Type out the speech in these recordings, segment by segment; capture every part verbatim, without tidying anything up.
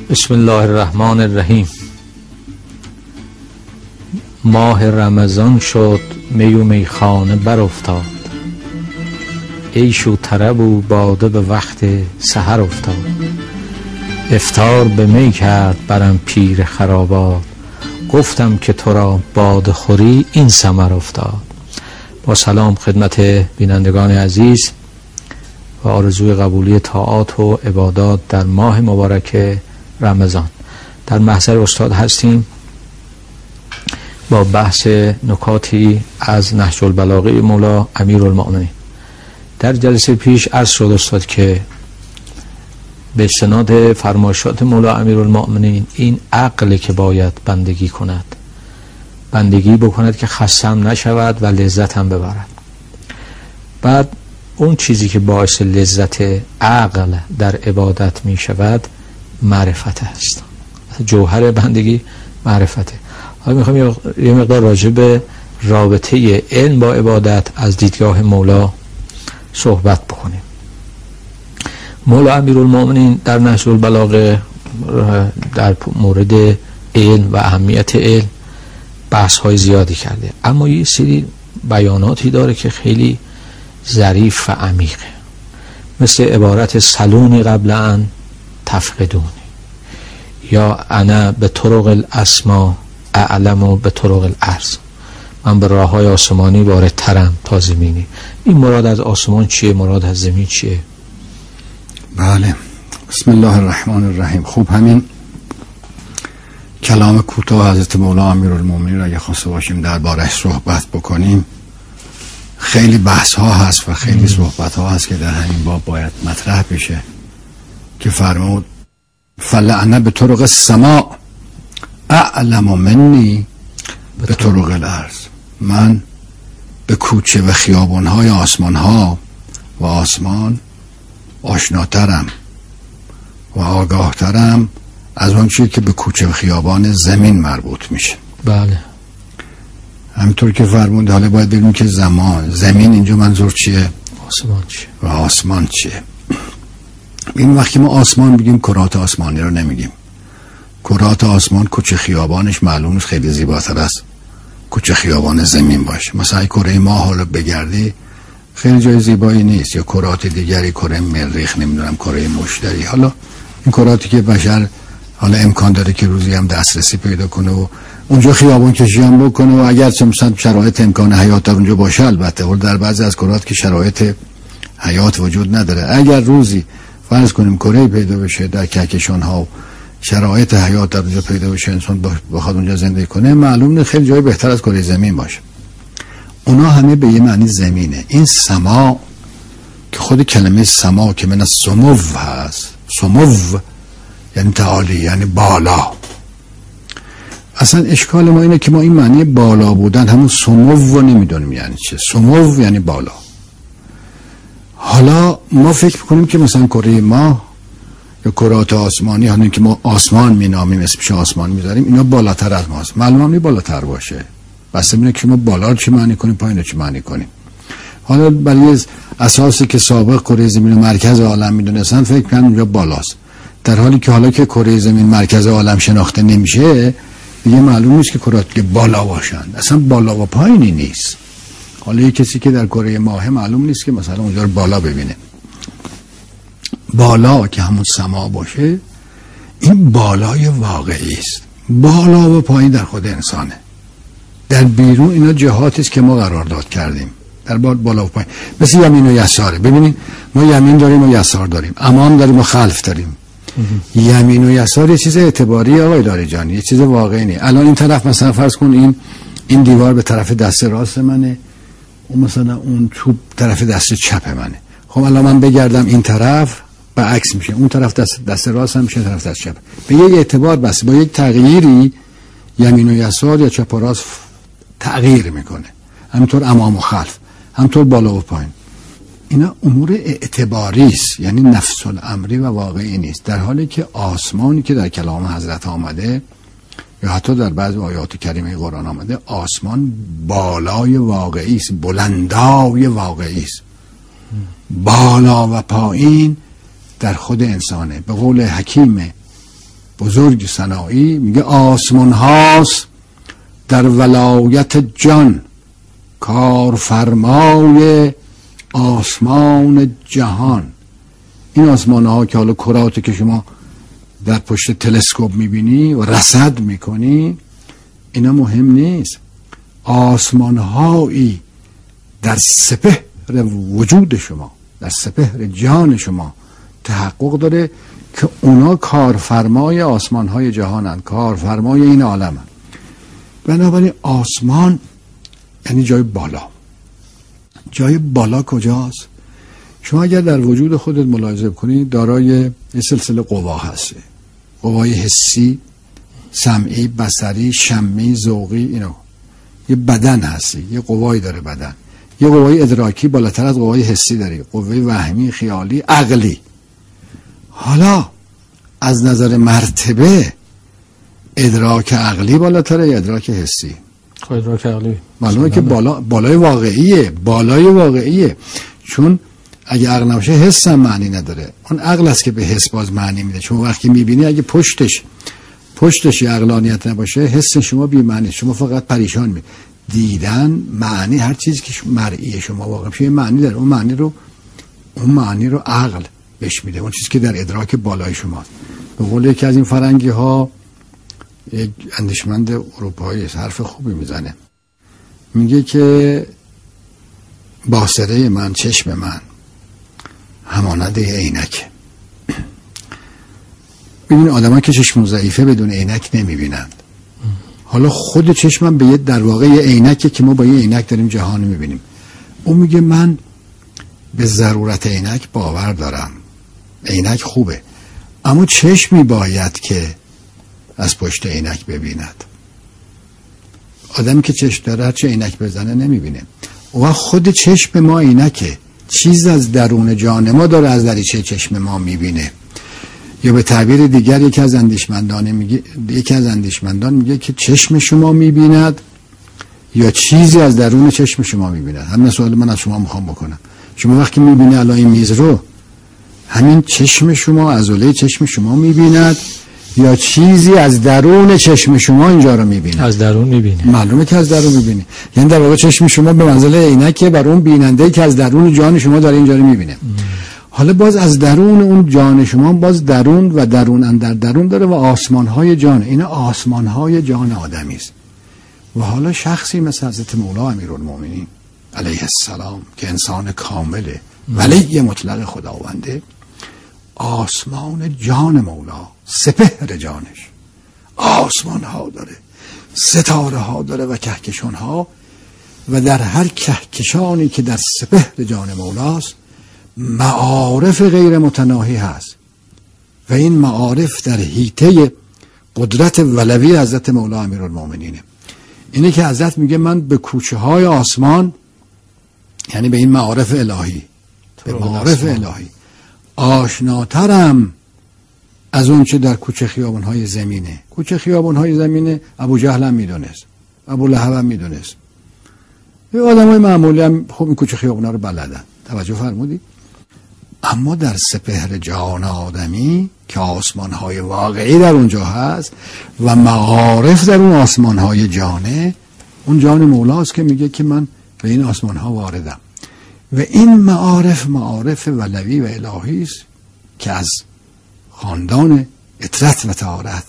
بسم الله الرحمن الرحیم. ماه رمضان شد، می و میخانه بر افتاد، عیش و طرب و باده به وقت سحر افتاد. افطار به می کرد برم پیر خرابات، گفتم که تو را باده خوری این ثمر افتاد. با سلام خدمت بینندگان عزیز و آرزوی قبولی طاعات و عبادات در ماه مبارک رمضان. در محضر استاد هستیم با بحث نکاتی از نهج البلاغه مولا امیرالمؤمنین. در جلسه پیش عرض شد استاد که به استناد فرمایشات مولا امیرالمؤمنین این عقل که باید بندگی کند، بندگی بکند که خسته هم نشود و لذت هم ببرد. بعد اون چیزی که باعث لذت عقل در عبادت می شود معرفت است. جوهر بندگی معرفته. حالا میخوام یه مقدار راجع به رابطه علم با عبادت از دیدگاه مولا صحبت بکنیم. مولا امیرالمؤمنین در نهج البلاغه در مورد علم و اهمیت علم بحث های زیادی کرده، اما یه سری بیاناتی داره که خیلی ظریف و عمیقه، مثل عبارت سلونی قبل ان تفقدونی، یا انا به طرق الاسما اعلم و به طرق الارض، من به راه های آسمانی واردترم تا زمینی. این مراد از آسمان چیه؟ مراد از زمین چیه؟ بله، بسم الله الرحمن الرحیم. خوب، همین کلام کوتاه حضرت مولا امیرالمؤمنین را اگه خواسته باشیم درباره‌اش صحبت بکنیم، خیلی بحث ها هست و خیلی صحبت ها هست که در همین باب باید مطرح بشه، که فرمود فلعنه به طرق السماء اعلم منی به طرق الارض، من به کوچه و خیابان های آسمان ها و آسمان آشناترم و آگاهترم از اون چیزی که به کوچه و خیابان زمین مربوط میشه. بله، همینطور که فرمود. حالا باید ببینیم که زمان زمین اینجا منظور چیه، آسمان چیه و آسمان چیه. این وقتی ما آسمان بگیم کرات آسمانی رو نمیگیم. کرات آسمان کوچه خیابانش معلوم است خیلی زیباتر است کوچه خیابان زمین باشه. مثلا کره ماه حالا بگردی خیلی جای زیبایی نیست، یا کرات دیگری، کره مریخ، نمیدونم کره مشتری. حالا این کراتی که بشر حالا امکان داره که روزی هم دسترسی پیدا کنه و اونجا خیابان کشی هم بکنه، و اگر چه مثلا شرایط امکان حیات در اونجا باشه، البته ولی در بعضی از کرات که شرایط حیات وجود نداره، اگر روزی فرض کنیم کره پیدا بشه در کهکشان ها، شرایط حیات در اونجا پیدا بشه، انسان بخواد اونجا زندگی کنه، معلومه خیلی جای بهتر از کره زمین باشه. اونا همه به یه معنی زمینه. این سما که خود کلمه سما که من از سمو هست، سمو یعنی تعالی، یعنی بالا. اصلا اشکال ما اینه که ما این معنی بالا بودن همون سمو نمیدونیم یعنی چه. سمو یعنی بالا. حالا ما فکر کنیم که مثلا کره ماه یا کرات آسمانی، حالا که ما آسمان مینامیم، اسمش آسمان میذاریم، اینا بالاتر از ماست. معلومه نمی بالاتر باشه، بس اینه که ما بالا رو چه معنی کنیم، پایین رو چه معنی کنیم. حالا برای اساسی که سابق کره زمین مرکز عالم میدونستن، فکر کنن اونجا بالاست، در حالی که حالا که کره زمین مرکز عالم شناخته نمیشه، دیگه معلوم نیست که کرات که بالا باشن. اصلا بالا و پایینی نیست. حالا یه کسی که در کره ماه معلوم نیست که مثلا اونجا رو بالا ببینه. بالا که همون سما باشه، این بالای واقعی است. بالا و پایین در خود انسانه. در بیرون اینا جهاتی است که ما قرارداد کردیم، در بالا و پایین. مثل یمین و یساره. ببینید ما یمین داریم و یسار داریم، امام داریم و خلف داریم. یمین و یسار یه چیز اعتباری آقای داری جان، یه چیز واقعی نیست. الان این طرف مثلا فرض کن این این دیوار به طرف دست راست منه، اون مثلا اون چوب طرف دست چپ منه. خب الان من بگردم این طرف برعکس میشه، اون طرف دست دست راست هم میشه طرف دست چپ. به یک اعتبار بس با یک تغییری یمین و یسار یا چپ و راست تغییر میکنه. همینطور امام و خلف، همینطور بالا و پایین. اینا امور اعتباری است، یعنی نفس الامری و واقعی نیست. در حالی که آسمانی که در کلام حضرت آمده یا حتی در بعض آیات کریمه قرآن آمده، آسمان بالای واقعی است، بلندای واقعی است. بالا و پایین در خود انسانه. به قول حکیم بزرگ سنایی میگه آسمان هاست در ولایت جان، کارفرمای آسمان جهان. این آسمان ها که حالا کراتی که شما در پشت تلسکوپ میبینی و رصد میکنی، اینا مهم نیست. آسمان هایی در سپهر وجود شما، در سپهر جان شما تحقق داره که اونا کارفرمای آسمان های جهانن، کارفرمای این عالمن. بنابراین آسمان یعنی جای بالا. جای بالا کجاست؟ شما اگر در وجود خودت ملاحظه کنید دارای یه سلسله قوا هستی، قوای حسی، سمعی، بصری، شمی، ذوقی. اینا یه بدن هستی، یه قوایی داره بدن، یه قوای ادراکی بالاتر از قوای حسی داری، قوای وهمی، خیالی، عقلی. حالا از نظر مرتبه ادراک عقلی بالاتره یا ادراک حسی؟ خب ادراک عقلی معلومه که بالا، بالای واقعیه، بالای واقعیه. چون اگه عقل نباشه حس هم معنی نداره. اون عقل است که به حس باز معنی میده. چون وقتی میبینی اگه پشتش پشتش عقلانیت نباشه حس شما بی معنی، شما فقط پریشان می دیدن. معنی هر چیزی که مرئی شما واقع میشه معنی داره. اون معنی رو اون معنی رو عقل بهش میده، اون چیزی که در ادراک بالای شماست. به قول یکی از این فرنگی ها، یک اندیشمند اروپایی حرف خوبی میزنه، میگه که باصره من، چشم من همانند عینک. ببین آدم‌ها که چشم ضعیفه بدون عینک نمیبینند. حالا خود چشمم به یه در واقع یه عینکه که ما با یه عینک داریم جهان میبینیم. اون میگه من به ضرورت عینک باور دارم، عینک خوبه، اما چشمی باید که از پشت عینک ببیند. آدمی که چشم داره هرچه عینک بزنه نمیبینه. و خود چشم ما عینکه، چیز از درون جان ما داره از دریچه چشم ما میبینه. یا به تعبیر دیگر یکی از اندیشمندان میگه یکی از اندیشمندان میگه که چشم شما میبیند یا چیزی از درون چشم شما میبیند. همین سوال من از شما میخوام بکنم. شما وقتی میبینی الان این میز رو، همین چشم شما، عضله چشم شما میبیند یا چیزی از درون چشم شما اینجا رو میبیند؟ از درون میبینه. معلومه که از درون میبینه. یعنی در واقع چشم شما به منزله عینکه بر اون بیننده که از درون جان شما داره اینجا رو میبینه. حالا باز از درون اون جان شما باز درون و درون اندر درون داره و آسمان‌های جان. این آسمان‌های جان آدمی است. و حالا شخصی مثل حضرت مولا امیرالمومنین علیه السلام که انسان کامله، ولی مطلق خداونده، آسمان جان مولا، سپهر جانش آسمان ها داره، ستاره ها داره و کهکشان ها، و در هر کهکشانی که در سپهر جان مولاست معارف غیر متناهی هست و این معارف در حیطه قدرت ولوی حضرت مولا امیرالمومنینه. اینه که حضرت میگه من به کوچه های آسمان، یعنی به این معارف الهی، به معارف الهی آشناترم از اون چه در کوچه خیابان های زمینه. کوچه خیابان های زمینه ابو جهل هم میدونست، ابو لهب هم میدونست، یه آدم های معمولی هم خب این کوچه خیابان ها رو بلدن. توجه فرمودی؟ اما در سپهر جان آدمی که آسمان های واقعی در اونجا هست و معارف در اون آسمان های جانه، اون جان مولاست که میگه که من به این آسمان ها واردم و این معارف معارف ولوی و الهی است که از خاندان اطرت و طهارت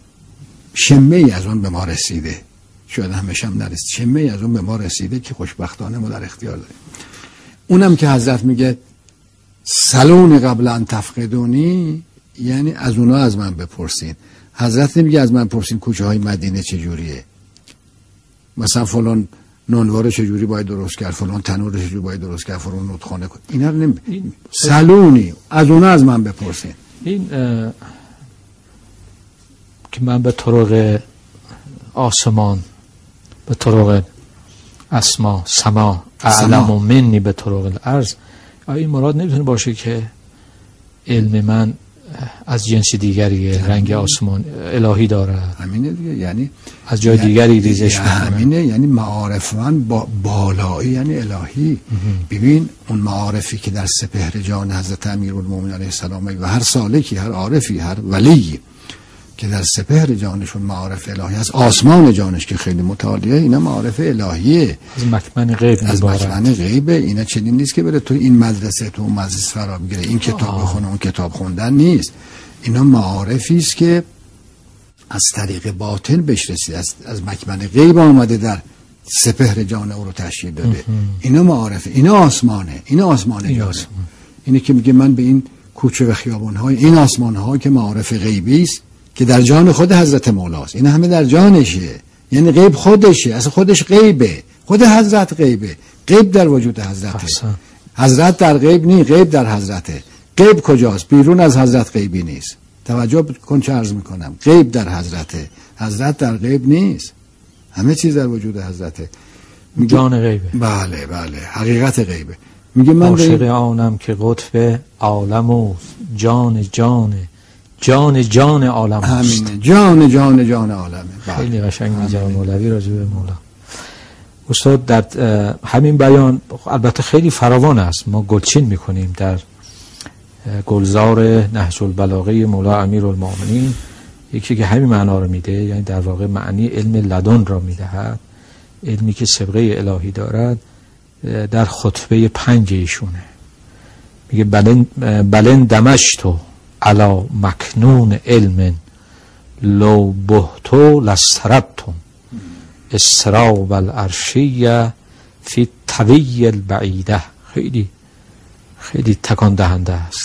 شمه ای از اون به ما رسیده. شاید همش هم نرسید، شمه ای از اون به ما رسیده که خوشبختانه ما در اختیار داریم. اونم که حضرت میگه سلون قبل ان تفقدونی، یعنی از اونا از من بپرسین. حضرت نمیگه از من پرسین کوچه های مدینه چجوریه، مثلا فلان نانوار چجوری باید درست کرد، فلان تنور چجوری باید درست کرد، فلان نطخانه کن. اینا رو نمی این سلونی از اونا از من بپرسین. این که من به طرق آسمان، به طرق اسما، سما، اعلم و منی به طرق الارض، این مراد نمیتونه باشه که علم من از جنس دیگری رنگ آسمان الهی داره. همینه دیگه، یعنی از جای یعنی دیگری ریزش میکنه. همینه، یعنی معارف من با بالایی یعنی الهی. ببین اون معارفی که در سپهر جان حضرت امیرالمومنین علیه السلام و هر سالکی، هر عارفی، هر ولی که در سپهر جانشون معارف الهی هست، آسمان جانش که خیلی متعالیه، اینا معارف الهیه، از مکمن غیب، از مکمن غیبه. اینا چنین نیست که بره تو این مدرسه تو اون مدرسه فرا بگیره، این کتاب بخونه اون کتاب خوندن نیست. اینا معارفی است که از طریق باطن بهش رسید، از از مکمن غیب آمده در سپهر جان او رو تشکیل داده. اینا معارفه، اینا آسمانه، اینا آسمانه جانه. اینه که میگه من به این کوچه و خیابان‌های این آسمان‌ها که معارف غیبی است که در جان خود حضرت مولاست، این همه در جانشه، یعنی غیب خودشه، اصلا خودش غیبه، خود حضرت غیبه، غیب در وجود حضرته. حضرت در غیب نی، غیب در حضرته. غیب کجاست؟ بیرون از حضرت غیبی نیست. توجه کن چه عرض میکنم، غیب در حضرته، حضرت در غیب نیست، همه چیز در وجود حضرته. جان غیبه. بله بله، حقیقت غیبه. میگه من عاشق آنم که قطب عالم اوست، جان جان جان جان عالم اوست. همینه، جان جان جان عالمه. خیلی قشنگ میگه مولوی راجع به مولا. استاد در همین بیان البته خیلی فراوان است، ما گلچین میکنیم در گلزار نهج البلاغه مولا امیرالمومنین، یکی که همین معنا رو میده، یعنی در واقع معنی علم لدن را میدهد، علمی که سابقه الهی دارد، در خطبه پنج ایشونه میگه بلن بلن دمشتو علا مکنون علم لو بهتو لستربتم استراب العرشیه فی طوی البعیده. خیلی خیلی تکان دهنده است.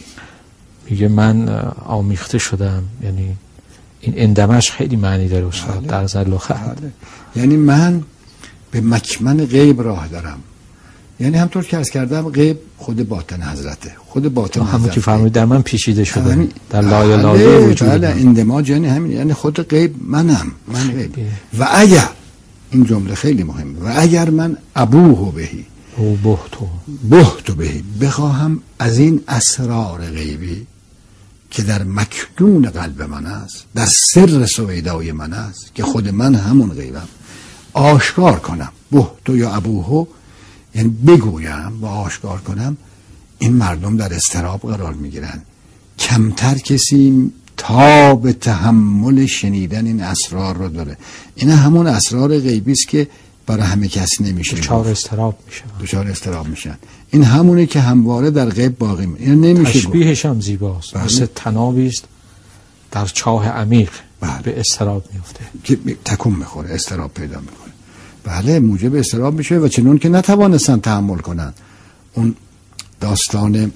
میگه من آمیخته شدم، یعنی این اندمش خیلی معنی داره استاد در زلخه، یعنی من به مکمن غیب راه دارم، یعنی همطور که عرض کردم غیب خود باطن حضرته، خود باطن حضرت همون که فرمودید در من پیچیده شده، همین در لای لای وجود بله اندماج، یعنی همین، یعنی خود غیب منم، من غیب. و اگر این جمله خیلی مهمه، و اگر من ابوه بهی او بهتو بهتو بهی بخواهم از این اسرار غیبی که در مکنون قلب من است، در سر سویدای من است، که خود من همون غیبم، آشکار کنم، بهتو یا ابوهو، یعنی بگویم و آشکار کنم، این مردم در اضطراب قرار میگیرن. کمتر کسی تاب تحمل شنیدن این اسرار رو داره. این همون اسرار غیبی است که برای همه کس نمیشه، دچار اضطراب میشن، دچار اضطراب میشن. این همونه که همواره در غیب باقی میمونه. این نمیشه، تشبیهش هم زیباست، مثل تنابی است در چاه عمیق بله. به اضطراب میفته که تکون میخوره، اضطراب پیدا میکنه. بله موجب اضطراب میشه و چنون که نتوانستن تحمل کنن. اون داستان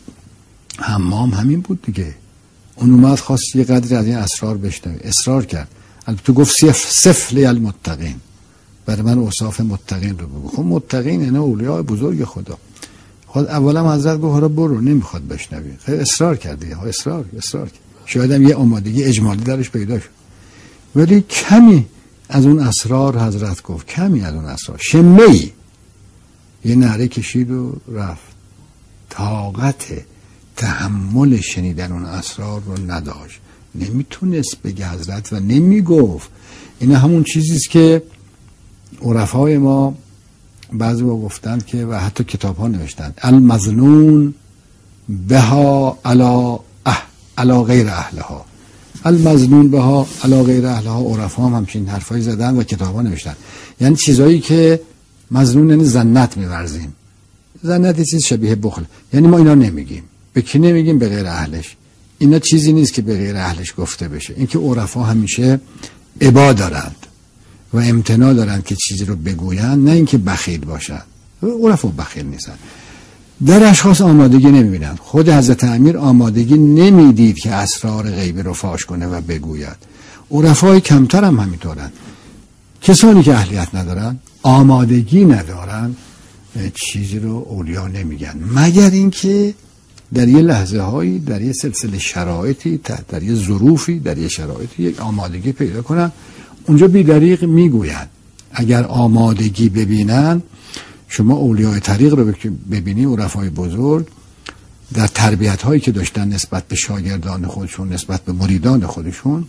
حمام همین بود دیگه، اون اومد خواست یه قدری از این اسرار بشنوه، اصرار کرد. البته گفت صف صف لی المتقین، برای من اوصاف متقین رو بگو. خب متقین اینا اولیاء بزرگ خدا. خود اولا حضرت گفت حالا برو، نمیخواد بشنوی. خیلی اصرار کردی، ها اصرار اصرار کرد. شاید هم یه آمادگی اجمالی درش پیدا شد، ولی کمی از اون اسرار حضرت گفت، کمی از اون اسرار شمه‌ای یه نعره کشید و رفت. طاقت تحمل شنیدن اون اسرار رو نداشت، نمیتونست بگه حضرت و نمیگفت. این همون چیزیست که عرفای ما بعضی با گفتن که و حتی کتاب ها نوشتن المظنون بها علا اه علا غیر اهلها، المظنون بها علا غیر اهلها. عرفا هم همچین حرفایی زدن و کتاب ها نوشتن، یعنی چیزایی که مظنون یعنی ظنت می‌ورزیم. ظنت یه چیز شبیه بخل، یعنی ما اینا نمیگیم. به کی نمیگیم؟ به غیر اهلش. اینا چیزی نیست که به غیر اهلش گفته بشه. اینکه عرفا همیشه ابا دارند و امتناع دارند که چیزی رو بگویند، نه اینکه بخیل باشند. عرفا بخیل نیستن، در اشخاص آمادگی نمیبینند. خود حضرت امیر آمادگی نمیدید که اسرار غیبی رو فاش کنه و بگوید. عرفای کمتر هم همینطورن. کسانی که اهلیت ندارن، آمادگی ندارن، چیزی رو اولیا نمیگن، مگر اینکه در یه لحظه هایی، در یه سلسله شرایطی، در یه ظروفی، در یه شرایطی یک آمادگی پیدا کنن، اونجا بی‌دریغ میگوین. اگر آمادگی ببینن، شما اولیای طریق رو ببینی، عرفای بزرگ در تربیت هایی که داشتن نسبت به شاگردان خودشون، نسبت به مریدان خودشون،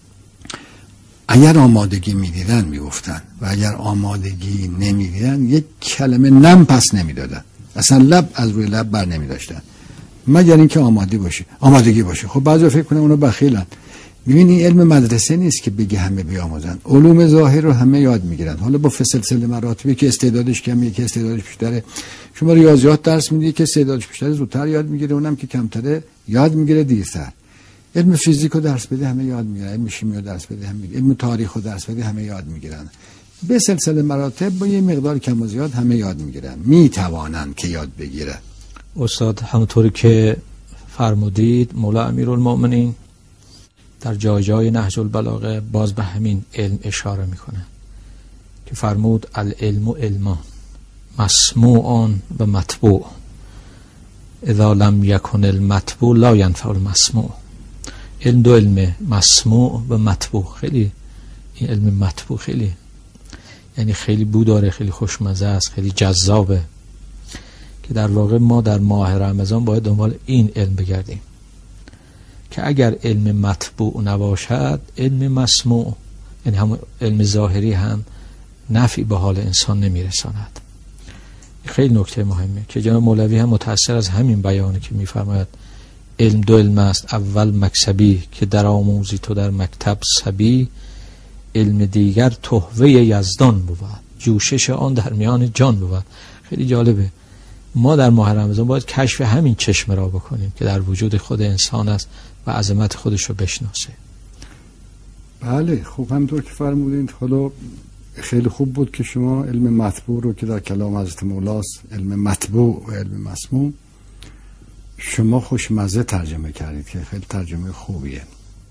اگر آمادگی میدیدن میگفتن و اگر آمادگی نمیدیدن یک کلمه نم پس نمیدادن، اصلا لب از روی لب بر نمیداشتن، مگر اینکه آماده باشه، آمادگی باشه. خب بعضی فکر کنن اونا بخیلن، ببینی علم مدرسه نیست که بگه همه بیاموزن. علوم ظاهر رو همه یاد میگیرن، حالا با سلسله مراتبی که استعدادش کمه که استعدادش بیشتره. شما ریاضیات درس میدی که استعدادش بیشتره زودتر یاد میگیره، اونم که کمتره یاد میگیره دیرتر. علم فیزیک رو درس بده همه یاد میگیرن، علم شیمی رو درس بده همه، علم تاریخ رو درس بده همه یاد میگیرن. به سلسله مراتب با یه مقدار کم و زیاد همه یاد میگیرن، میتوانن که یاد بگیرن. استاد همونطوری که فرمودید مولا امیرالمؤمنین در جای جای نهج البلاغه باز به همین علم اشاره میکنه که فرمود العلم علمان مسموع و مطبوع اذا لم یکن المطبوع لا ینفع المسموع. علم دو علم، مسموع و مطبوع. خیلی این علم مطبوع خیلی یعنی خیلی بو داره، خیلی خوشمزه است، خیلی جذابه که در واقع ما در ماه رمضان باید دنبال این علم بگردیم که اگر علم مطبوع نباشد علم مسموع یعنی هم علم ظاهری هم نفعی به حال انسان نمیرساند. خیلی نکته مهمه که جناب مولوی هم متأثر از همین بیانه که میفرماید علم دو علم است، اول مکسبی که در آموزی تو در مکتب سبی، علم دیگر تحوه یزدان بود جوشش آن در میان جان بود. خیلی جالبه. ما در ماه رمضان باید کشف همین چشمه را بکنیم که در وجود خود انسان است و عظمت خودش رو بشناسه. بله خوب همونطور که فرمودید. حالا خیلی خوب بود که شما علم مطبوع رو که در کلام حضرت مولاست علم مطبوع و علم مسموع شما خوشمزه ترجمه کردید که خیلی ترجمه خوبیه.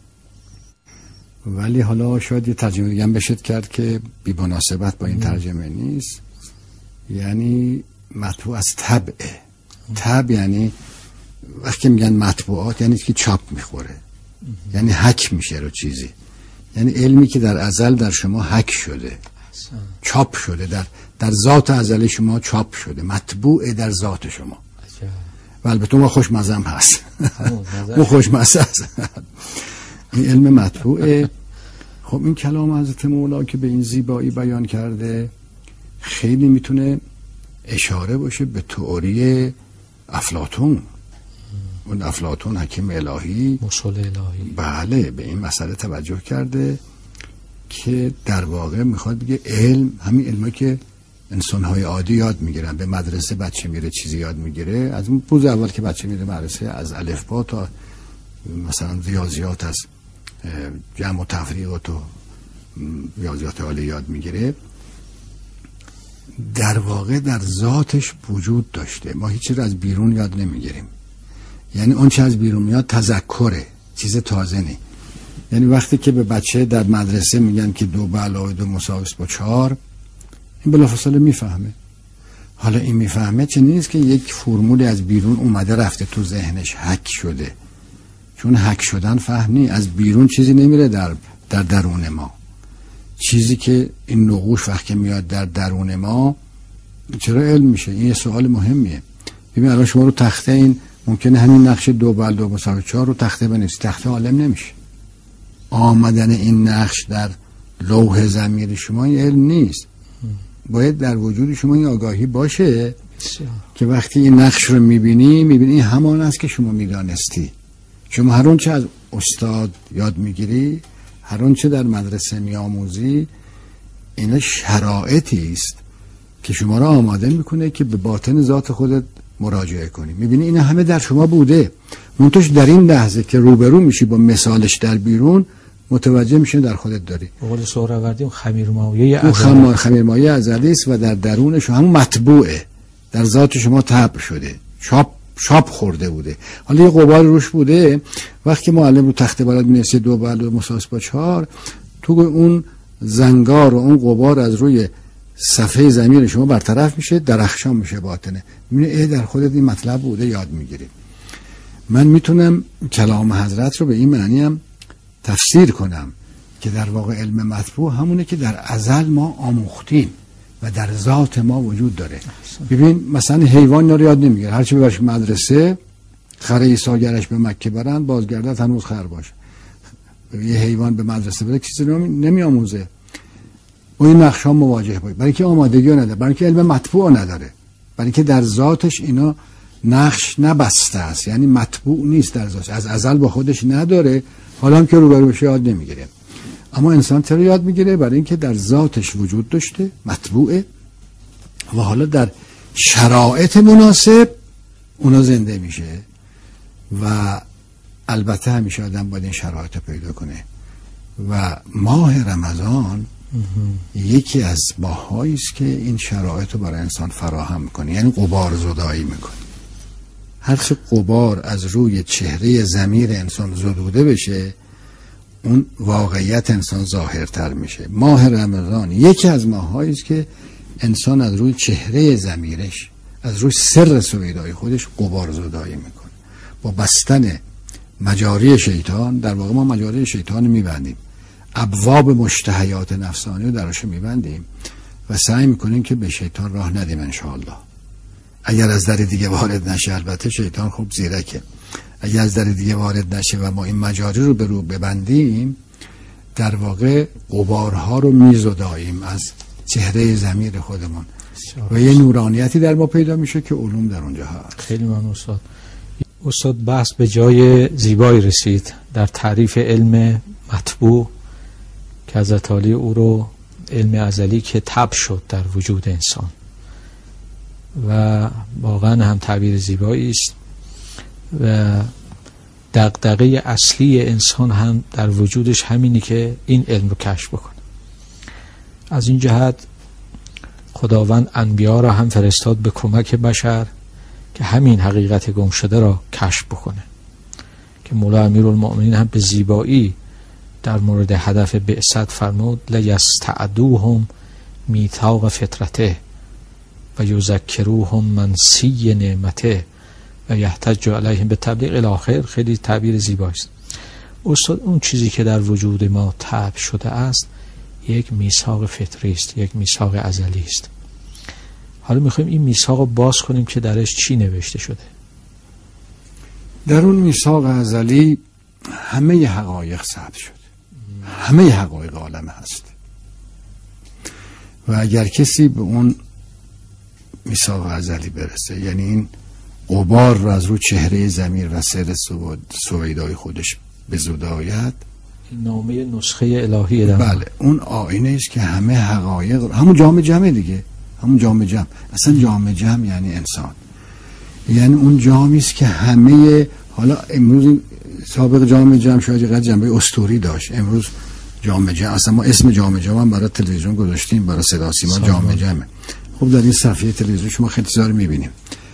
ولی حالا شاید یه ترجمه دیگه هم بشد کرد که بی مناسبت با این ترجمه نیست. یعنی مطبوع از طبعه. طبع یعنی وقتی میگن مطبوعات یعنی که چاپ میخوره، یعنی حک میشه رو چیزی، یعنی علمی که در ازل در شما حک شده، چاپ شده، در در ذات ازلی شما چاپ شده، مطبوع در ذات شما. و البته ما خوشمزه هم هست او خوشمزه هست این علم مطبوعه. خب این کلام حضرت مولا که به این زیبایی بیان کرده خیلی میتونه اشاره باشه به تئوری افلاطون. اون افلاطون حکیم الهی مصول الهی بله به این مسئله توجه کرده که در واقع میخواد بگه علم همین علمی که انسان‌های عادی یاد میگیرن. به مدرسه بچه میره چیزی یاد میگیره، از اون روز اول که بچه میره مدرسه از الفبا تا مثلا ریاضیات، از جمع و تفریق و تو ریاضیات عالی یاد میگیره، در واقع در ذاتش وجود داشته. ما هیچی رو از بیرون یاد نمیگیریم. یعنی اون چه از بیرون میاد تذکره، چیز تازه نی. یعنی وقتی که به بچه در مدرسه میگن که دو به علاوه دو مساوی است با چهار، این بلافاصله میفهمه. حالا این میفهمه چه نیست که یک فرمولی از بیرون اومده رفته تو ذهنش، حک شده. چون حک شدن فهمی از بیرون چیزی نمیره در در درون ما. چیزی که این نقوش وقتی میاد در درون ما چرا علم میشه؟ این یه سوال مهمیه. ببین الان شما رو تخته این ممکنه همین نقش دو بر دو مساوی چهار رو تخته بنویسی، تخته عالم نمیشه. آمدن این نقش در لوح ضمیر شما این علم نیست. باید در وجود شما این آگاهی باشه که وقتی این نقش رو میبینی میبینی همان است که شما میدانستی. شما هر اون چه از استاد یاد میگیری، هر اون چه در مدرسه میآموزی، اینا شرایطی است که شما را آماده میکنه که به باطن ذات خودت مراجعه کنی. میبینی این همه در شما بوده، منتش در این لحظه که روبرو میشی با مثالش در بیرون متوجه میشه در خودت داری. به قول سهروردی اون خمیرمایه ازلی، اون خمیرمایه ازلی است و در درون شما همون مطبوعه، در ذات شما طبع شده، چاپ چاپ خورده بوده. حالا یه غبار روش بوده، وقتی معلم رو تخته بلد می‌نویسه دو بر دو مساوی با چهار، تو اون زنگار و اون غبار از روی صفحه ضمیر شما برطرف میشه، درخشان میشه باطنه. میبینی ای در خودت این مطلب بوده، یاد میگیری. من میتونم کلام حضرت رو به این معنی هم تفسیر کنم که در واقع علم مطبوع همونه که در ازل ما آموختیم و در ذات ما وجود داره. ببین مثلا حیوان رو یاد نمیگیره، هرچی ببرش مدرسه خر عیساگرش به مکه برن بازگردد هنوز خر باشه. یه حیوان به مدرسه بره چیزی نمیآموزه. و این نقشا مواجه باید، برای که آمادگی نداره، برای که علم مطبوع نداره، برای که در ذاتش اینا نقش نبسته است، یعنی مطبوع نیست در ذاتش، از ازل با خودش نداره، حالا هم که روبرو بشه یاد نمیگیره. اما انسان چرا یاد میگیره؟ برای اینکه در ذاتش وجود داشته، مطبوعه، و حالا در شرایط مناسب اونا زنده میشه. و البته همیشه آدم باید این شرایط رو پیدا کنه. و ماه رمضان یکی از ماهایی است که این شرایط رو برای انسان فراهم میکنه، یعنی غبار زدایی میکنه. هر چه غبار از روی چهره ضمیر انسان زدوده بشه، اون واقعیت انسان ظاهرتر میشه. ماه رمضان یکی از ماهایی است که انسان از روی چهره ضمیرش، از روی سر سویدای خودش غبار زدایی میکنه. با بستن مجاری شیطان، در واقع ما مجاری شیطان رو میبندیم، ابواب مشتهیات نفسانی رو درش میبندیم و سعی میکنیم که به شیطان راه ندیم انشاءالله. اگر از در دیگه وارد نشه، البته شیطان خوب زیرکه، اگر از در دیگه وارد نشه و ما این مجاری رو به رو ببندیم، در واقع غبارها رو میزداییم از چهره ضمیر خودمون و یه نورانیتی در ما پیدا میشه که علوم در اونجا هست. خیلی ممنون استاد. استاد بحث به جای زیبایی رسید در تعریف علم مطبوع که حضرت علی او رو علم ازلی که تب شد در وجود انسان و واقعا هم تعبیر زیبایی است و دغدغه اصلی انسان هم در وجودش همینی که این علم رو کشف بکنه. از این جهت خداوند انبیا را هم فرستاد به کمک بشر که همین حقیقت گم شده را کشف بکنه، که مولا امیرالمؤمنین هم به زیبایی در مورد هدف بعثت فرمود لیستعدوهم میثاق فطرته و یذکروهم منسی نعمته و یحتج علیهم به تبلیغ الاخر. خیلی تعبیر زیبایی است. استاد، اون چیزی که در وجود ما طبع شده است یک میثاق فطری است، یک میثاق ازلی است. حالا میخوایم این میثاق رو باز کنیم که درش چی نوشته شده. در اون میثاق ازلی همه حقایق ثبت شد، همه حقایق عالم هست و اگر کسی به اون میثاق ازلی برسه، یعنی این غبار رو از رو چهره ضمیر و سر سویدای خودش بزداید، نامه نسخه الهی در بله، اون آینه است که همه حقایق، همون جام جمع دیگه، همون جام جمع. اصلا جام جمع یعنی انسان، یعنی اون جامی است که همه، حالا امروز سابق جام جمع شاید قد جنبه اسطوری داشت، امروز جام جمع، اصلا ما اسم جام جمع هم برای تلویزیون گذاشتیم، برای صدا سیما جام جمع. خب در این صفحه تلویزیون شما خیلی چیزا رو می‌بینیم.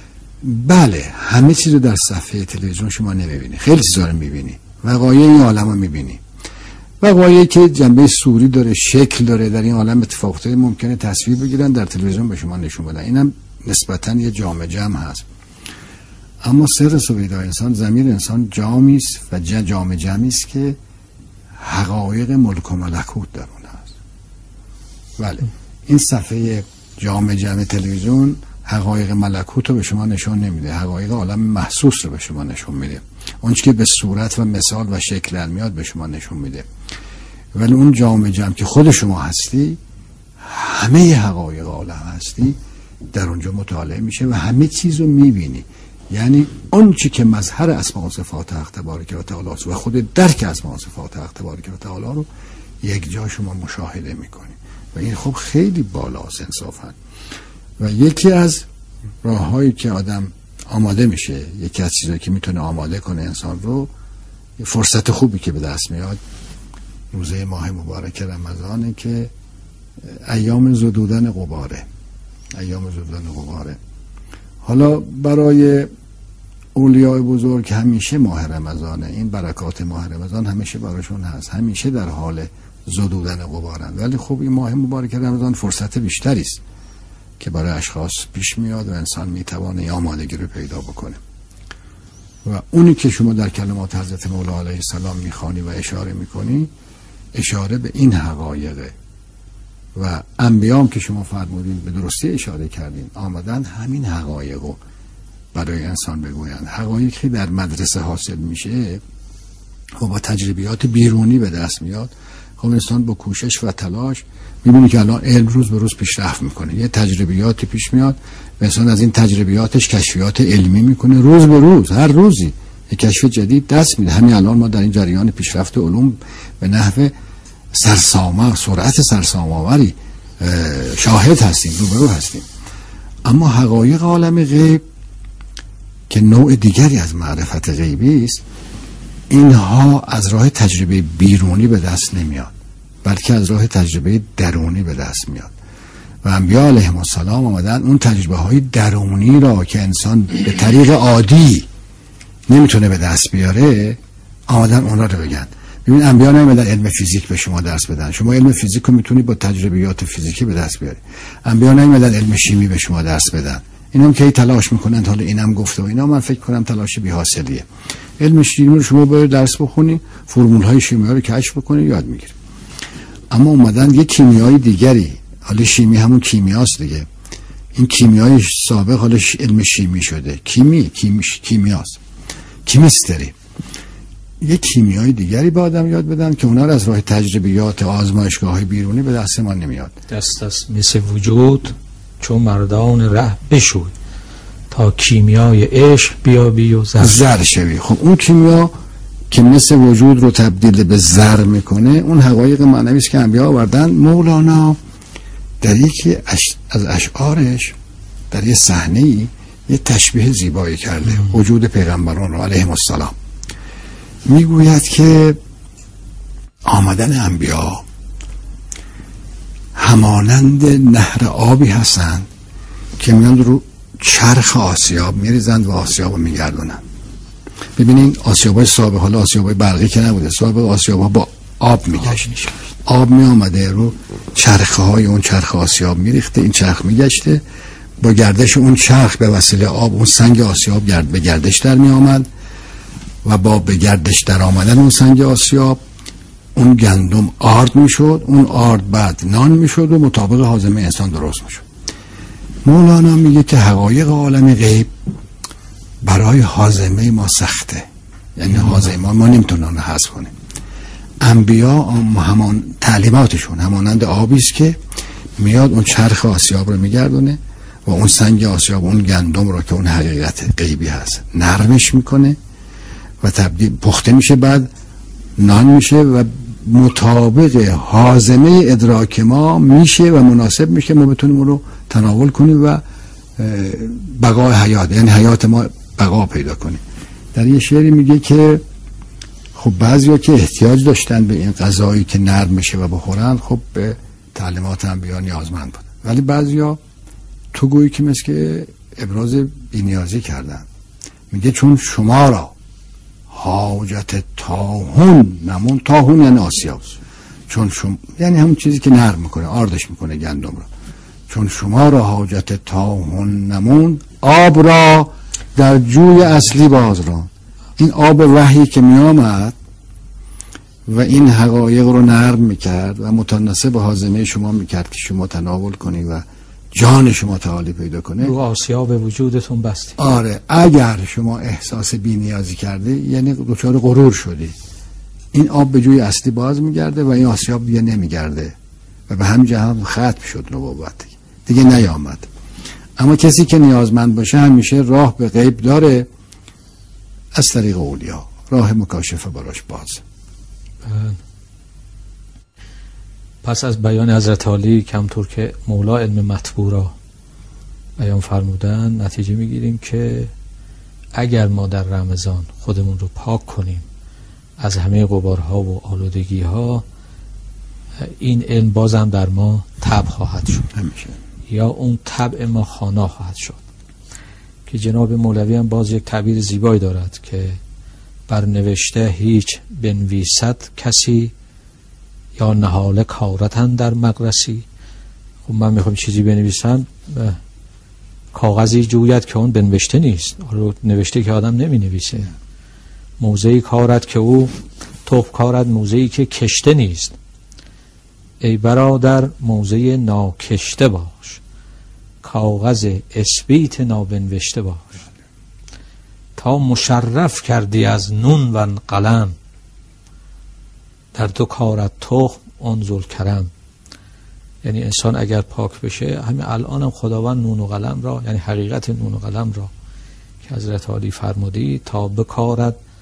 بله، همه چیز رو در صفحه تلویزیون شما نمی‌بینی، خیلی چیزا رو می‌بینی، وقایع این عالم رو می‌بینی، وقایعی که جنبه سوری داره، شکل داره، در این عالم اتفاقات ممکنه تصویر بگیرن، در تلویزیون به شما نشون بدن. اینم نسبتاً یه جام جمع هست. اما سر سویدای انسان، ضمیر انسان جامی است و جام جمعی است که حقایق ملک و ملکوت در اون هست. بله، این صفحه جام جمع تلویزیون حقایق ملکوت رو به شما نشون نمیده، حقایق عالم محسوس رو به شما نشون میده، اون که به صورت و مثال و شکل میاد به شما نشون میده. ولی اون جام جمع که خود شما هستی، همه حقایق عالم هستی، در اونجا مطالعه میشه و همه چیز رو میبینی. یعنی اون چی که مظهر اسماء و صفات حق تبارک و تعالی و خود درک اسماء و صفات حق تبارک و تعالی رو یک جا شما مشاهده میکنی و این خب خیلی بالاست انصافا. و یکی از راههایی که آدم آماده میشه، یکی از چیزایی که میتونه آماده کنه انسان رو، فرصت خوبی که به دست میاد روزه ماه مبارک رمضانه که ایام زدودن غباره، ایام زدودن غباره. حالا برای اولیاء بزرگ همیشه ماه رمضانه، این برکات ماه رمضان همیشه براشون هست، همیشه در حال زدودن غبارن. ولی خب این ماه مبارک رمضان فرصت بیشتری است که برای اشخاص پیش میاد و انسان میتوانه آمادگی رو پیدا بکنه. و اونی که شما در کلمات حضرت مولا علیه السلام میخوانی و اشاره میکنی، اشاره به این حقایقه. و انبیام که شما فرمودین به درستی اشاره کردین، آمدن همین حقایقو برای انسان بگویند. حقایقی که در مدرسه حاصل میشه و با تجربیات بیرونی به دست میاد، خب انسان با کوشش و تلاش میبینی که الان علم روز به روز پیشرفت میکنه، یه تجربیاتی پیش میاد و انسان از این تجربیاتش کشفیات علمی میکنه، روز به روز، هر روزی به کشف جدید دست میده. همین الان ما در این جریان پیشرفت علوم به نحو سرسامه سرعت سرسام‌آوری شاهد هستیم، روبرو هستیم. اما حقایق عالم غیب که نوع دیگری از معرفت غیبی است، اینها از راه تجربه بیرونی به دست نمیاد، بلکه از راه تجربه درونی به دست میاد. و انبیاء علیهم السلام آمدن اون تجربه های درونی را که انسان به طریق عادی نمیتونه به دست بیاره، آمدن اون را رو بگن. ببین انبیاء نمیدن علم فیزیک به شما درس بدن، شما علم فیزیک رو میتونی با تجربیات فیزیکی به دست بیاری. انبیاء نمیدن علم شیمی به شما درس بدن، اینم که تلاش میکنن، حالا اینم گفته و اینا من فکر کنم تلاش بی حاصلیه. علم شیمی رو شما باید درس بخونی، فرمول های شیمی رو کشف بکنی، یاد میگیری. اما اومدن یه کیمیای دیگری، حالا شیمی همون کیمیاست دیگه، این کیمیای سابق حالا علم شیمی شده، کیمی کیمیش کیمیاست، کیمیستری. یه کیمیای دیگری به آدم یاد بدن که اونا رو از راه تجربیات آزمایشگاه‌های بیرونی به دست ما نمیاد. دست دست مثل وجود چون مردان ره بشوی، تا کیمیای عشق بیابی و زر زر شوی. خب اون کیمیا که مثل وجود رو تبدیل به زر میکنه، اون حقایق معنوی است که انبیا آوردن. مولانا در یکی اش... از اشعارش در یه صحنه‌ای یه تشبیه زیبایی کرده ام. وجود پیغمبران رو علیهم السلام. میگوید که آمدن انبیا همانند نهر آبی هستند که میان رو چرخ آسیاب میریزند و آسیاب رو میگردونند. ببینین آسیابای سابق، حالا آسیابای برقی که نبوده، سابق آسیابا با آب میگشت، آب می آمده رو چرخه های اون چرخ آسیاب میریخته، این چرخ میگشته، با گردش اون چرخ به وسیله آب اون سنگ آسیاب گرد به گردش در می آمد و با به گردش در آمدن اون سنگ آسیاب اون گندم آرد میشد، اون آرد بعد نان میشد و مطابق هاضمه انسان درست میشد. مولانا میگه که حقایق عالم غیب برای هاضمه ما سخته، یعنی هاضمه ما, ما نمیتونن اون حذف کنیم. انبیا همان تعلیماتشون همانند آبی است که میاد اون چرخ آسیاب رو میگردونه و اون سنگ آسیاب اون گندم رو که اون حقیقت غیبی هست نرمش میکنه و تبدیل پخته میشه، بعد نان میشه و مطابق هاضمه ادراک ما میشه و مناسب میشه ما بتونیم اون رو تناول کنیم و بقای حیات، یعنی حیات ما بقا پیدا کنیم. در یه شعری میگه که خب بعضیا که احتیاج داشتن به این غذایی که نرم میشه و بخورن، خب به تعلیمات انبیا نیازمند بودن، ولی بعضیا تو گویی که مثل که ابراز بی‌نیازی کردن. میگه چون شما را حاجت تاهون نمون، تاهون یعنی آسیاب، چون شما یعنی همون چیزی که نرم میکنه، آردش میکنه گندم را، چون شما را حاجت تاهون نمون، آب را در جوی اصلی باز را. این آب وحی که می آمد و این حقایق رو نرم میکرد و متناسب هاضمه شما میکرد که شما تناول کنی و جان شما تعالی پیدا کنه، رو آسیاب وجودتون بستی. آره، اگر شما احساس بی نیازی کرده یعنی دچار غرور شدی، این آب به جوی اصلی باز میگرده و این آسیاب دیگه نمیگرده و به همین جهت ختم شد نبوت دیگه نیامد. اما کسی که نیازمند باشه همیشه راه به غیب داره از طریق اولیا، راه مکاشفه براش باز. پس از بیان حضرت علی کمطور که مولا علم مطبوع را بیان فرمودن، نتیجه میگیریم که اگر ما در رمضان خودمون رو پاک کنیم از همه غبارها و آلودگی‌ها، این علم بازم در ما تب خواهد شد همیشه، یا اون طبع ما خوانا خواهد شد. که جناب مولوی هم باز یک تعبیر زیبایی دارد که بر نوشته هیچ بنویسد کسی، یا نهاله کارتن در مقرسی. خب من میخوام چیزی بنویسم، کاغذی جوید که اون بنوشته نیست، رو نوشته که آدم نمی نویسه. موضعی کارت که او توف کارت، موضعی که کشته نیست. ای برادر موضع ناکشته باش، کاغذ اثبیت نابنوشته باش. تا مشرف کردی از نون و قلم، در دو کارت تخم انزل کرم. یعنی انسان اگر پاک بشه، همین الان هم خداوند نون و قلم را، یعنی حقیقت نون و قلم را که حضرت علی فرمودی، تا بکارد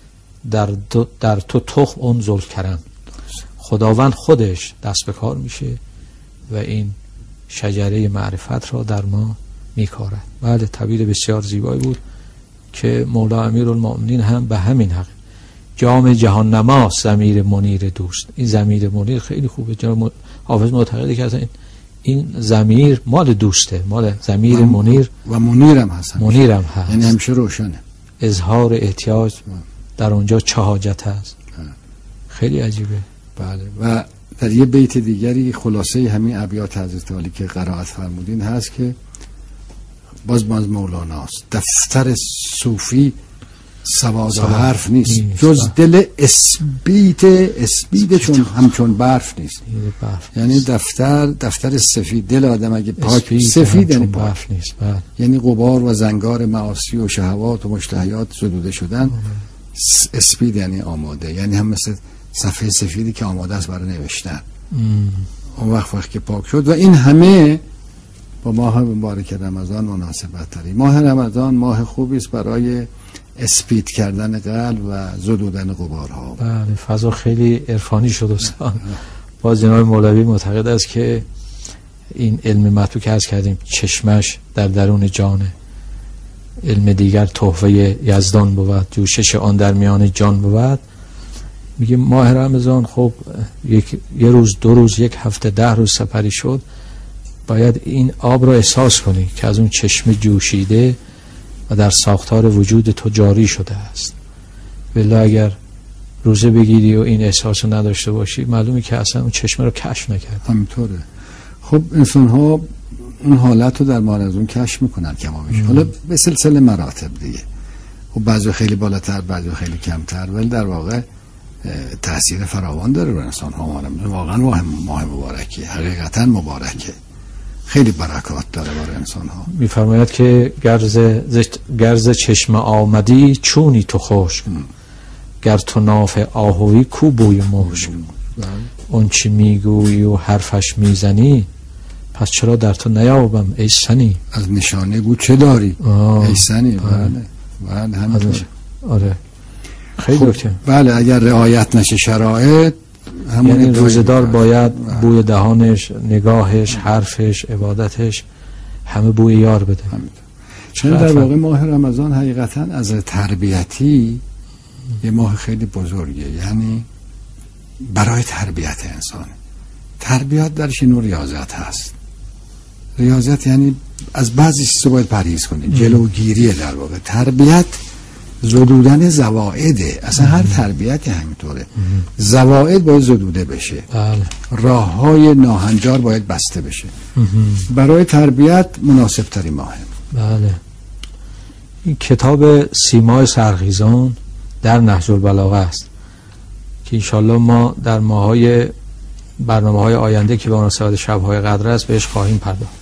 در, در تو تخم اون ذوالکرم. خداوند خودش دست به کار میشه و این شجره معرفت را در ما میکارد. بله، تعبیر بسیار زیبایی بود که مولا امیرالمؤمنین هم به همین حق جام جهان نماست ضمیر منیر دوست. این ضمیر منیر خیلی خوبه. جناب حافظ معتقده که این این ضمیر مال دوسته، مال ضمیر منیر و منیرم هست، منیرم هست، یعنی همیشه روشنه. اظهار احتیاج در اونجا چه حاجت هست. خیلی عجیبه. بله. و در یه بیت دیگری خلاصه همین ابیات حضرت علی که قرائت فرمودین هست که باز باز مولاناست: دفتر صوفی سواد و حرف نیست, نیست جز با. دل اسبید اسبید چون همچون برف نیست. برف یعنی نیست. دفتر دفتر سفید، دل آدم اگه پاک سفید یعنی برف نیست. بله. یعنی غبار و زنگار معاصی و شهوات و مشتهیات زدوده شدن. اسبید یعنی آماده، یعنی هم مثل صفحه سفیدی که آماده است برای نوشتن. اون وقت وقت که پاک شد. و این همه با ماه مبارک رمضان مناسبت داره. ماه رمضان ماه خوبی است برای اسپید کردن قلب و زدودن غبارها. بله، فضا خیلی عرفانی شد استاد. باز جناب مولوی معتقد است که این علم مطلوب که عرض کردیم چشمش در درون جانه، علم دیگر تحفه یزدان بود، جوشش آن در میان جان بود. میگه ماه رمضان خب یک یه روز دو روز یک هفته ده روز سپری شد، باید این آب را احساس کنی که از اون چشم جوشیده و در ساختار وجود تو جاری شده است. ولی اگر روزه بگیری و این احساس رو نداشته باشی، معلومه که اصلا اون چشم رو کشف نکرد. همینطوره. خب انسان ها اون حالت رو در مورد اون کشف میکنن کمابیش. حالا به سلسله مراتب دیگه، خب بعضی خیلی بالاتر بعضی خیلی کمتر، ولی در واقع تأثیر فراوان داره بر انسان ها. واقعا ماه ماه مبارکه، حقیقتا مبارکه، خیلی برکات داره برای انسان ها. میفرماید که گرز گرز چشم آمدی چونی تو خشک، گر تو ناف آهوی کو بوی مشک. اون چی میگویی و حرفش میزنی، پس چرا در تو نیابم ای سنی. از نشانه بود چه داری ای سنی. بله بله همینطور. آره خیلی خب دکتر. بله اگر رعایت نشه شرایط، همون یعنی روزدار باید بوی دهانش، نگاهش، حرفش، عبادتش همه بوی یار بده. چون در واقع ماه رمضان حقیقتا از تربیتی یه ماه خیلی بزرگه، یعنی برای تربیت انسان. تربیت درش نوع ریاضت هست. ریاضت یعنی از بعضی چیزا باید پرهیز کنی، جلوگیریه. در واقع تربیت زدودن زوائده. اصلا هر تربیتی همینطوره، زوائد باید زدوده بشه. بله. راه های ناهنجار باید بسته بشه. برای تربیت مناسب تری ماه. بله. این کتاب سیمای سرخیزان در نهج البلاغه است که انشالله ما در ماهای برنامه های آینده که به مناسبت شب‌های قدر است بهش خواهیم پرداخت.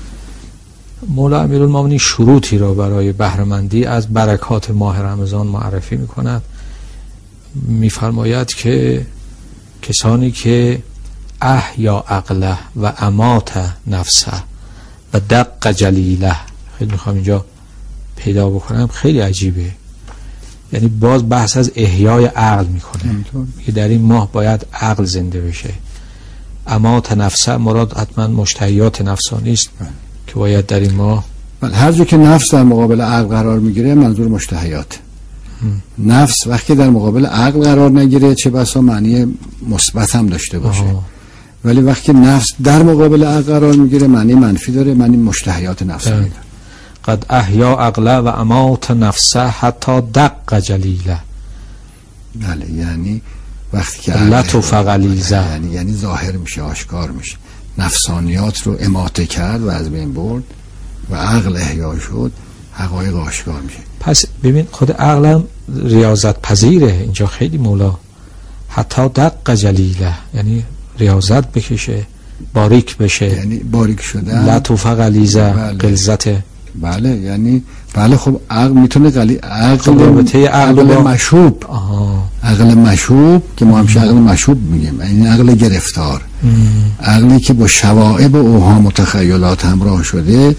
مولا امیرالمؤمنین شروطی را برای بهره‌مندی از برکات ماه رمضان معرفی می‌کند. می‌فرماید که کسانی که احیا عقله و امات نفسه و دق جلیله، خیلی می‌خوام اینجا پیدا بکنم، خیلی عجیبه. یعنی باز بحث از احیای عقل می‌کنه که در این ماه باید عقل زنده بشه. امات نفسه مراد حتما مشتهیات نفسانی است که باید در این ماه. بله، هر جا که نفس در مقابل عقل قرار میگیره منظور مشتهیات. نفس وقتی در مقابل عقل قرار نگیره چه بسا معنی مثبت هم داشته باشه. آه. ولی وقتی نفس در مقابل عقل قرار میگیره معنی منفی داره، معنی مشتهیات نفسانی داره. قد احیا عقله و امات نفسه حتی دق جلیله. بله، یعنی وقتی که لطف غلیظه، یعنی یعنی ظاهر میشه، آشکار میشه. نفسانیات رو اماته کرد و از بین برد و عقل احیا شد، حقایق آشکار میشه. پس ببین خود عقلم ریاضت پذیره. اینجا خیلی مولا حتی دق جلیله، یعنی ریاضت بکشه، باریک بشه، یعنی باریک شدن، لطف غلیظه، غلظت. بله یعنی بله. خب عقل میتونه غلی عقل رابطه عقل, عقل با... مشوب. آها. عقل مشوب که ما همیشه عقل مشوب میگیم، این عقل گرفتار. ام. عقلی که با شوائب و اوهام و تخیلات همراه شده،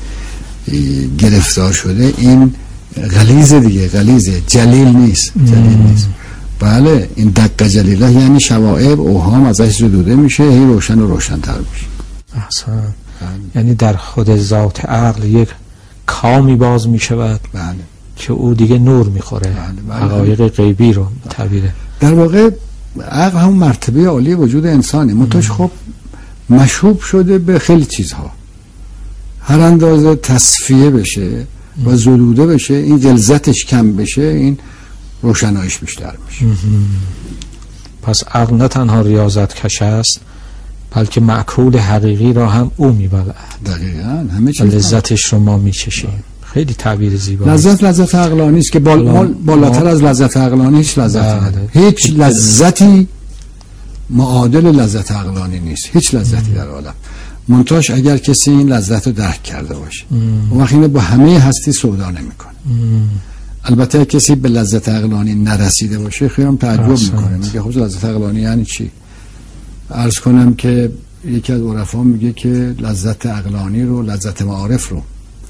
گرفتار شده، این غلیظ دیگه، غلیظ، جلیل نیست. جلیل نیست. بله این دقه جلیله یعنی شوائب اوهام ازش زدوده میشه، هی روشن و روشن‌تر میشه. احسن. یعنی در خود ذات عقل یک کامی باز میشود بله که او دیگه نور میخوره، بله. بله. حقایق غیبی رو تعبیره. در واقع عقل هم مرتبه عالی وجود انسانی، منتهاش خب مشوب شده به خیلی چیزها، هر اندازه تصفیه بشه و زدوده بشه، این غلظتش کم بشه، این روشنایش بیشتر میشه. پس عقل نه تنها ریاضت کش است بلکه معکول حقیقی را هم او میبلعد. دقیقاً همه چیز لذتش رو ما میچشیم. خیلی تعبیر زیبا. لذت لذت عقلانی است که بال... بالاتر از لذت عقلانی هیچ لذتی نداره. هیچ لذتی معادل لذت عقلانی نیست، هیچ لذتی در عالم. منتاش اگر کسی این لذت رو درک کرده باشه اون وقت اینو با همه هستی سودا نمیکنه. البته کسی به لذت عقلانی نرسیده باشه خیلی هم تعجب میکنه، میگه خب لذت عقلانی یعنی چی؟ عرض کنم که یکی از عرفا میگه که لذت عقلانی رو، لذت معارف رو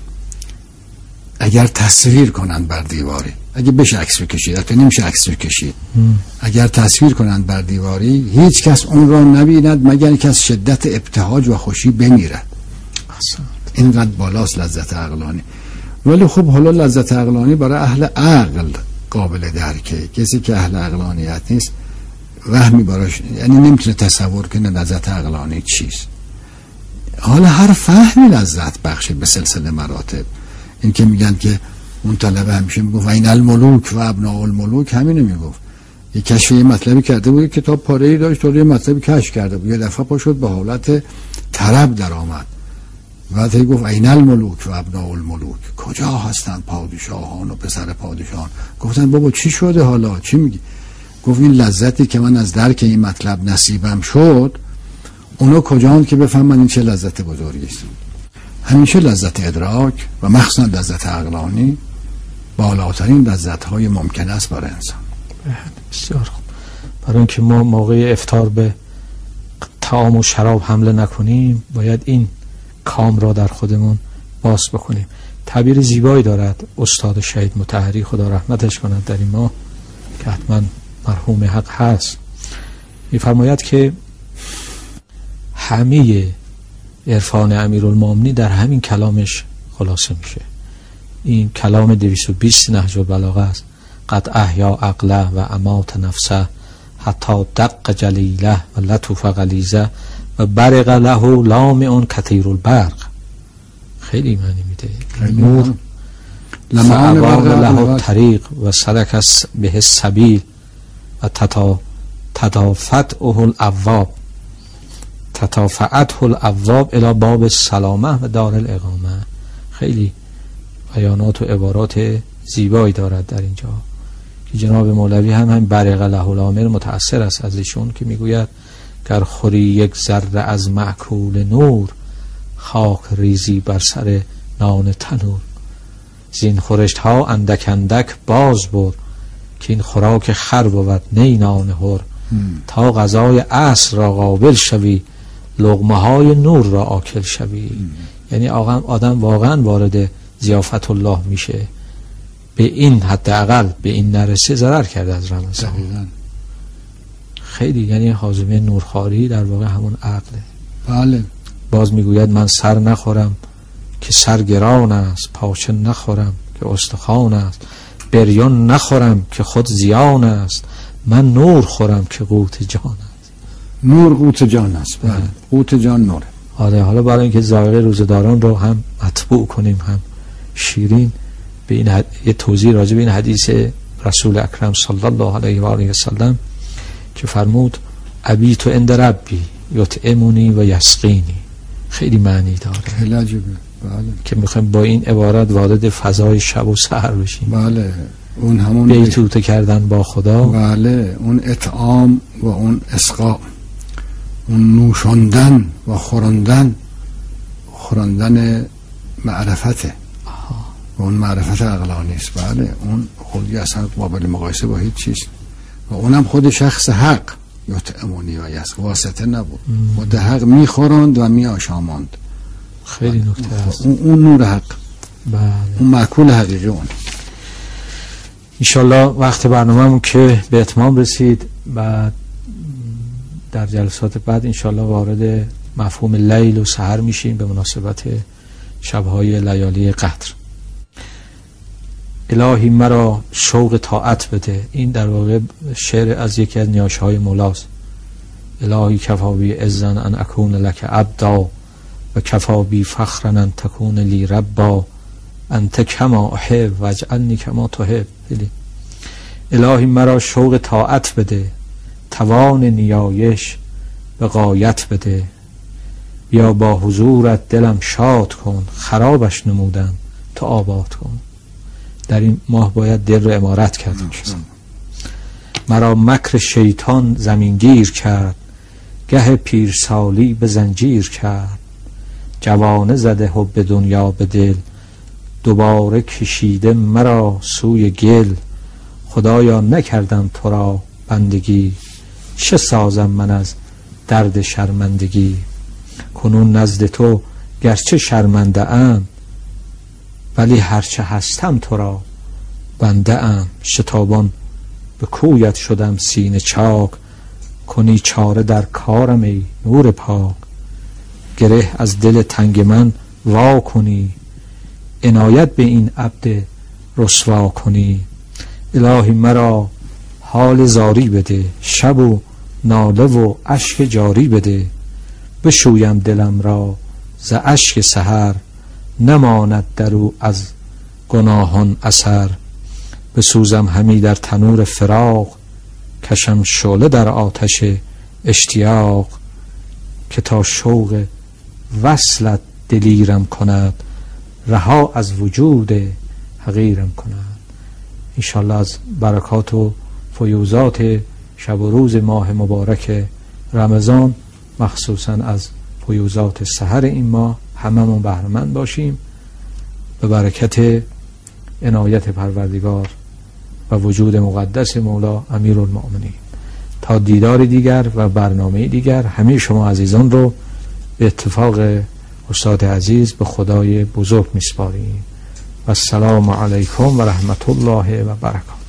اگر تصویر کنند بر دیواری، اگه بشه عکس بکشید، البته نمیشه عکس بکشید، اگر تصویر کنند بر دیواری هیچ کس اون را نبیند مگر اینکه از شدت ابتهاج و خوشی بمیرد. اینقدر بالاست لذت عقلانی. ولی خب حالا لذت عقلانی برای اهل عقل قابل درکه، کسی که اهل عقلانیت نیست وهمی براش، یعنی نمیتونه تصور کنه لذت عقلانی چیست. حالا هر فهمی لذت بخشه به سلسله مراتب. این که میگن که اون طلبه همیشه میگفت این الملوک و ابناء الملوک، همینو میگفت. یه کشف یه مطلبی کرده بود، کتاب پاره‌ای داشت، تو یه مطلبی کشف کرده بود، یه دفعه پا شد به حالت طرب در آمد. بعد هی گفت این الملوک و ابناء الملوک، کجا هستن پادشاهان و پسر پادشاهان؟ گفتن بابا چی شده حالا، چی میگی؟ گفت این لذتی که من از درک این مطلب نصیبم شد، اونا کجاند که بفهمن این چه لذت بزرگی است. همیشه لذت ادراک و مخصوصا لذت عقلانی بالاترین لذت‌های ممکن است برای انسان. بسیار خوب. برای اینکه ما موقع افطار به طعام و شراب حمله نکنیم باید این کام را در خودمون باز بکنیم. تعبیر زیبایی دارد استاد شهید مطهری خدا رحمتش کند در این ماه که حتما مرحوم حق هست. می‌فرماید که همه عرفان امیرالمومنین در همین کلامش خلاصه میشه. این کلام دویست و بیست نهج البلاغه است. قد احیا عقله و امات نفسه حتی دق جلیله و لطف غلیظه و برق له لامع کثیر البرق. خیلی معنی میده. نور فعوان له طریق و سلک به السبیل و تتا تدافته الابواب تتافعته الابواب الى باب السلامه و دار الاقامه. خیلی بیانات و عبارات زیبایی دارد در اینجا که جناب مولوی هم همین برق له الامر متأثر است از ایشون که میگوید گر خوری یک ذره از مأکول نور خاک ریزی بر سر نان تنور. زین خورشت ها اندک اندک باز بر که این خوراک خر بود نی نان هر. تا غذای عصر را قابل شوی لقمه های نور را آکل شوی. یعنی آدم واقعا وارد ضیافت الله میشه. به این حداقل به این نرسه ضرر کرده از رمضان. خیلی یعنی حازمه نورخواری در واقع همون عقله. بله. باز میگوید من سر نخورم که سرگران است، پاچه نخورم که استخوان است، بریان نخورم که خود زیان است، من نور خورم که قوت جان است. نور قوت جان است. بله. قوت جان نوره. آره. حالا برای اینکه ذائقه روزداران رو هم مطبوع کنیم هم شیرین، به این حد... یه توضیح راجع به این حدیث رسول اکرم صلی الله علیه و آله و سلم که فرمود ابیت عند ربی یطعمنی و یسقینی. خیلی معنی داره. خیلی عجیبه. بله. که میخوایم با این عبارت وارد فضای شب و سحر بشیم. بله. اون همون بیتوته کردن با خدا. بله. اون اطعام و اون اسقا، اون نوشاندن و خوراندن، خوراندن معرفته. آها. و اون معرفت عقلانی است. بله. اون خودی اصلا قابل مقایسه با هیچ چیز. و اونم خود شخص حق یطعمنی و یسق، واسطه نبود. خود حق میخوراند و میآشاماند. خیلی نکته هست. اون, اون نور حق. بله. اون معکول حقیقی اون. انشالله وقت برنامه‌مون که به اتمام رسید و در جلسات بعد انشالله وارد مفهوم لیل و سحر میشیم به مناسبت شبهای لیالی قدر. الهی مرا شوق طاعت بده. این در واقع شعر از یکی از نیاشهای مولاست. الهی کفا بی عزن ان اکون لک عبدا و کفا بی فخرا ان تکون لی ربا انت کما احب و اجعلنی کما تحب. الهی مرا شوق طاعت بده، توان نیایش به غایت بده، بیا با حضورت دلم شاد کن، خرابش نمودم تو آباد کن. در این ماه باید دل رو عمارت کرد. مرا مکر شیطان زمینگیر کرد، گه پیرسالی به زنجیر کرد، جوانه زده حب دنیا به دل، دوباره کشیده مرا سوی گل. خدایا نکردم تو را بندگی، چه سازم من از درد شرمندگی. کنون نزد تو گرچه شرمنده ام، ولی هرچه هستم تو را بنده ام. شتابان به کویت شدم سینه چاک، کنی چاره در کارم ای نور پاک. گره از دل تنگ من وا کنی، عنایت به این عبد رسوا کنی. الهی مرا حال زاری بده، شب و ناله و اشک جاری بده. بشویم دلم را ز اشک سحر، نماند در او از گناهان اثر. بسوزم همی در تنور فراق، کشم شعله در آتش اشتیاق. که تا شوق وصلت دلیرم کند، رها از وجود حقیرم کند. انشالله از برکات و فیوزات شب و روز ماه مبارک رمضان، مخصوصا از فیوزات سحر این ماه، هممون بهره‌مند باشیم به برکت عنایت پروردگار و وجود مقدس مولا امیرالمؤمنین. تا دیدار دیگر و برنامه دیگر، همه شما عزیزان رو به اتفاق استاد عزیز به خدای بزرگ میسپاریم. و السلام علیکم و رحمت الله و برکاته.